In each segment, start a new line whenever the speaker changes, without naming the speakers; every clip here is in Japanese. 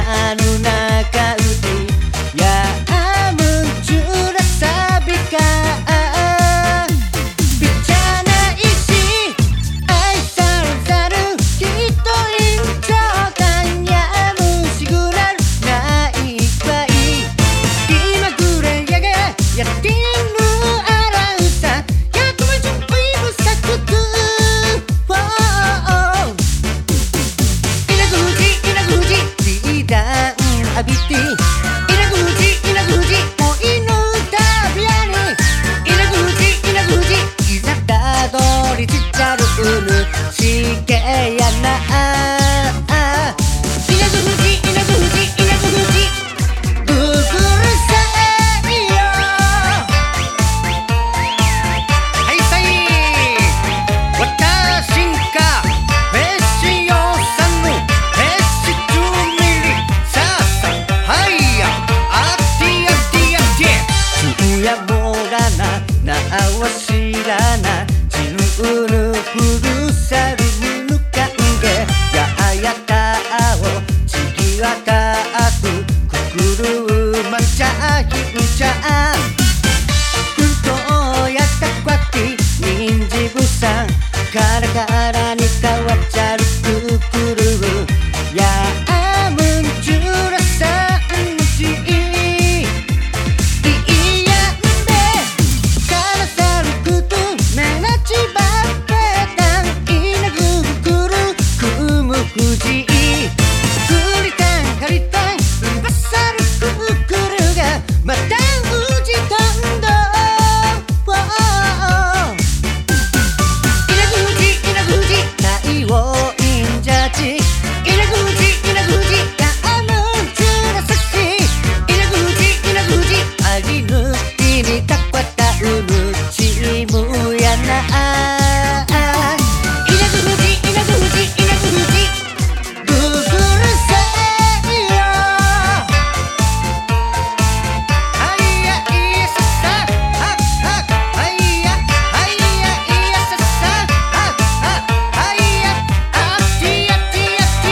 anu nakauti ya muncul rasa bika bicara isi ai saru kita incokannya musiguran naik baik ima kure yaga yatimu arausa ya kumajumpi musakuku abiti inaguji koi no tabiani inaguji iza tadori chicharu unu shikeyana inaguji guguru sai yoはいさい私がフェシヨさんのフェシトゥミリささはいやあってやってやってつやもがななあは知らな自分のふるさるぬかんでやあやたをちぎわたくくくるまんちゃひんちゃうんとやったこきにんじぶさんからからにかわっちゃるくくるやあむんちゅらさんちいやんでからさるくとめなちばってたんいなぐくるくむふじくりたんかりたんばさるくくるがまたうじとんど太陽インジャージ稲口やあむんちゅらさし稲口ありぬいにかこたうぬちむやな稲口ぐぐるせいよはいやいやささはっはっはいやいやささはっはっはいやあってやってやって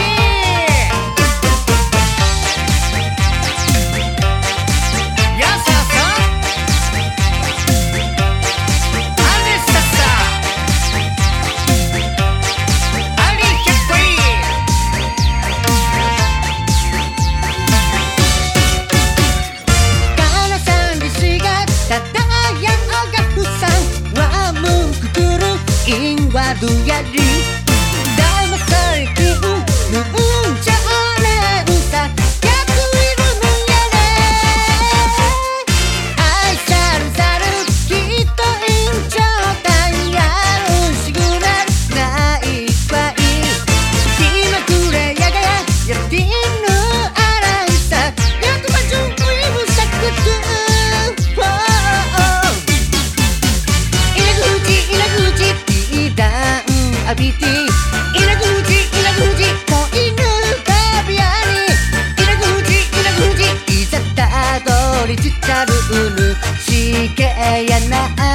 やささあれささあり100個いからさんりしがただやがふさんわむんくくるインワドやりだまされきんぬんちゃねんさやくいるぬやれあいさるきっといんちょたんやるしぐらないっぱいきまくれやがやってんぬあらいさやくまじゅんくいむさくつ稲口いだんあびて稲口恋ぬたびやに稲口いざたどりちちゃるうぬしけやな